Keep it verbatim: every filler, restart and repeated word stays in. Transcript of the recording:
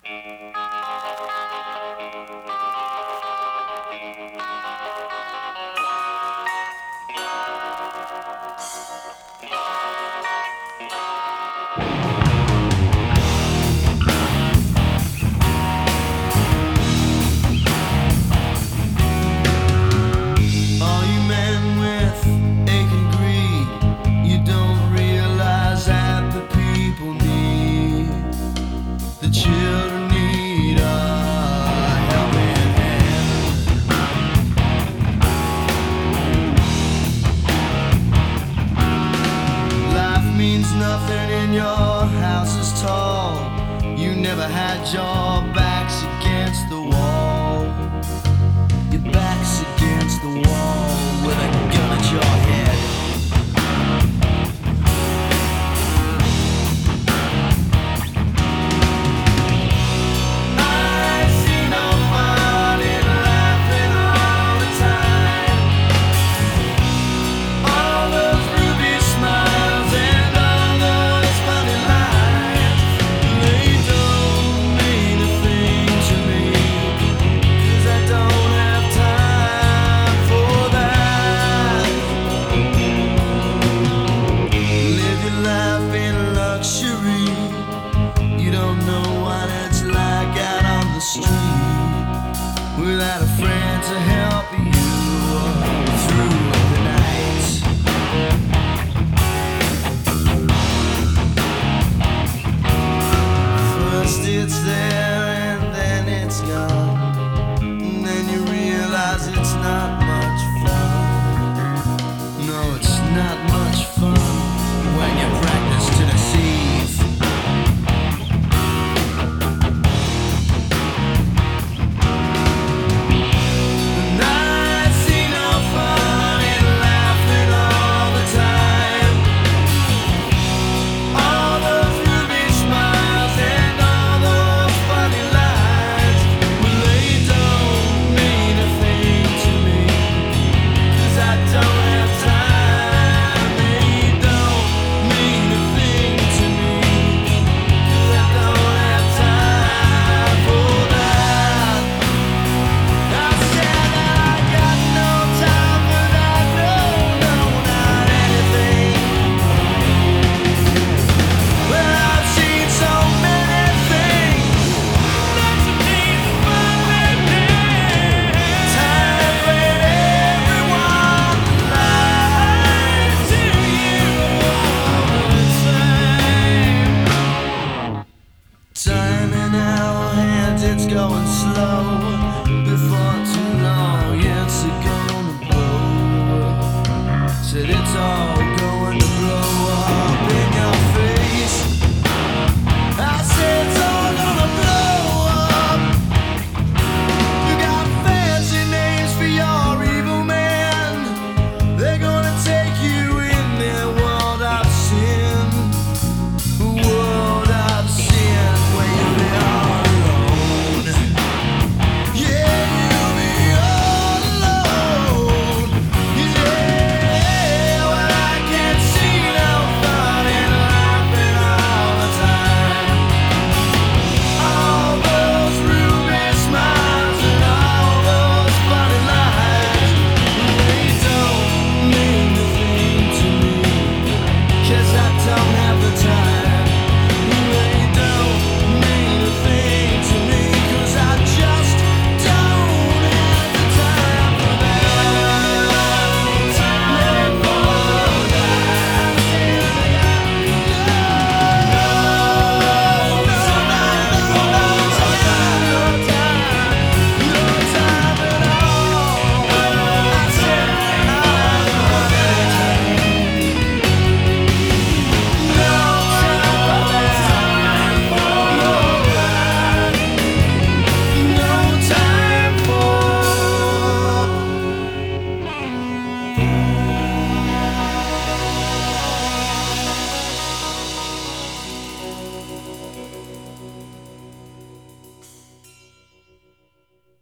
Nothing in your house is tall. You never had your backs against the wall. Your back's against the wall with a gun at your head. I see no fun in laughing all the time. All those ruby smiles and without a friend to help you through the night. First it's there and then it's gone, and then you realize it's not much fun. No, it's not much fun when you practice to deceive. Time in our hands, it's going slow before too